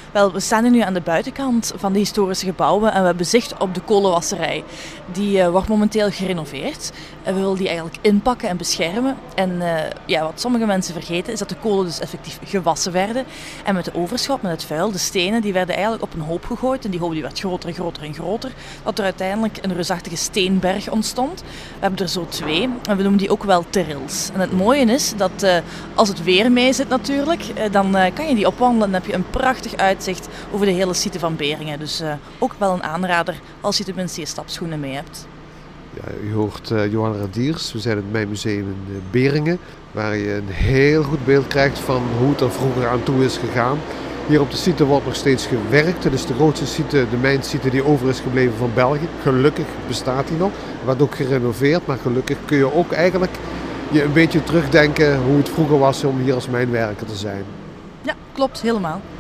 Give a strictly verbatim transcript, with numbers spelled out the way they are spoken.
Wel, we staan hier nu aan de buitenkant van de historische gebouwen en we hebben zicht op de kolenwasserij. Die uh, wordt momenteel gerenoveerd en we willen die eigenlijk inpakken en beschermen. En uh, ja, wat sommige mensen vergeten is dat de kolen dus effectief gewassen werden. En met de overschot, met het vuil, de stenen, die werden eigenlijk op een hoop gegooid. En die hoop die werd groter en groter en groter. Dat er uiteindelijk een reusachtige steenberg ontstond. We hebben er zo twee en we noemen die ook wel terrils. En het mooie is dat uh, als het weer mee zit natuurlijk, uh, dan uh, kan je die opwandelen en dan heb je een prachtig uitzicht over de hele site van Beringen. Dus uh, ook wel een aanrader als je tenminste je stapschoenen mee hebt. Ja, u hoort uh, Johanna Radiers. We zijn in het Mijnmuseum in uh, Beringen, waar je een heel goed beeld krijgt van hoe het er vroeger aan toe is gegaan. Hier op de site wordt nog steeds gewerkt. Het is de grootste site, de mijnsite die over is gebleven van België. Gelukkig bestaat die nog. Er wordt ook gerenoveerd, maar gelukkig kun je ook eigenlijk je een beetje terugdenken hoe het vroeger was om hier als mijnwerker te zijn. Ja, klopt, helemaal.